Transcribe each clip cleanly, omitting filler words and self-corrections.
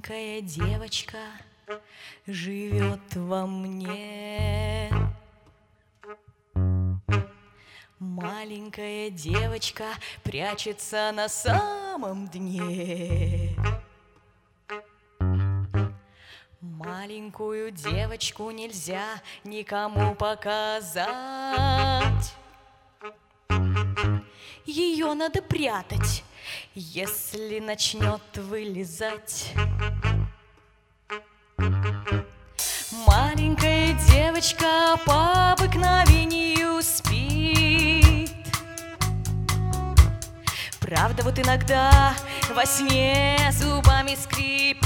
Маленькая девочка живет во мне. Маленькая девочка прячется на самом дне. Маленькую девочку нельзя никому показать. Ее надо прятать, если начнет вылезать. Маленькая девочка по обыкновению спит. Правда, вот иногда во сне зубами скрипит.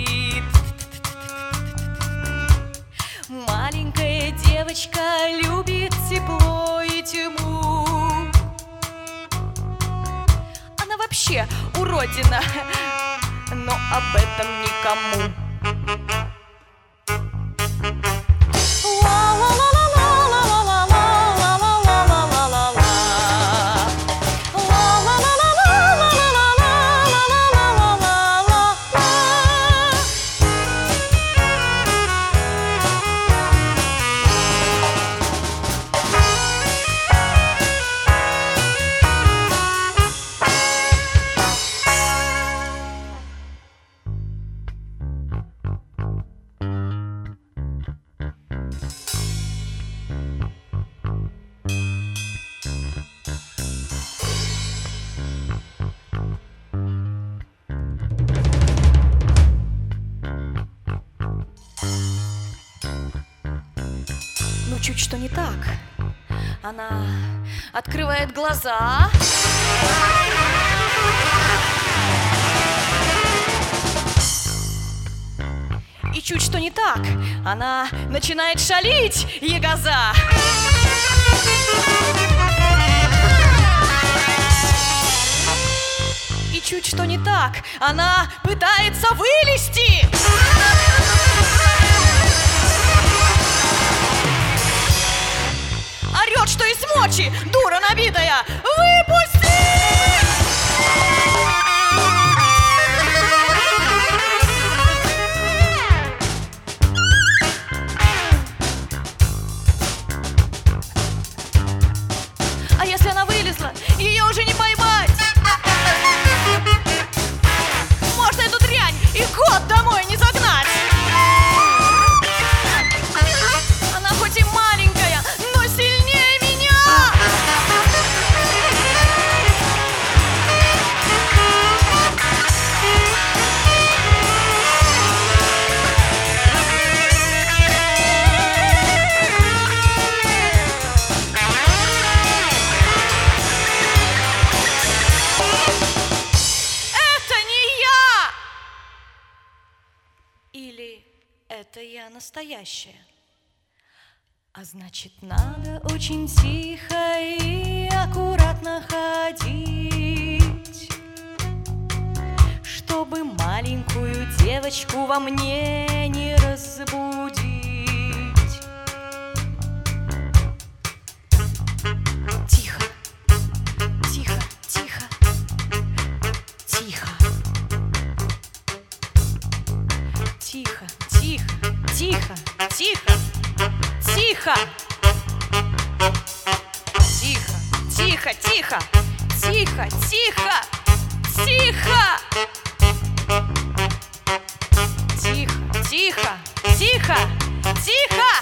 Маленькая девочка любит тепло и тьму. Она вообще уродина, но об этом никому. Ну, чуть что не так. Она открывает глаза. И чуть что не так. Она начинает шалить, ягоза. И чуть что не так. Она пытается вылезти. Орет, что из мочи, дура набитая. Выпусти! А если она вылезла, ее уже не поймать. Можно эту дрянь и год домой не загнать. Она хоть и маленькая, но сильнее меня. Это не я! Или это я настоящая? А значит, надо очень тихо и аккуратно ходить, чтобы маленькую девочку во мне не разбудить. Тихо, тихо, тихо, тихо. Тихо, тихо, тихо, тихо. Тихо! Тихо, тихо, тихо, тихо, тихо, тихо! Тихо, тихо, тихо, тихо!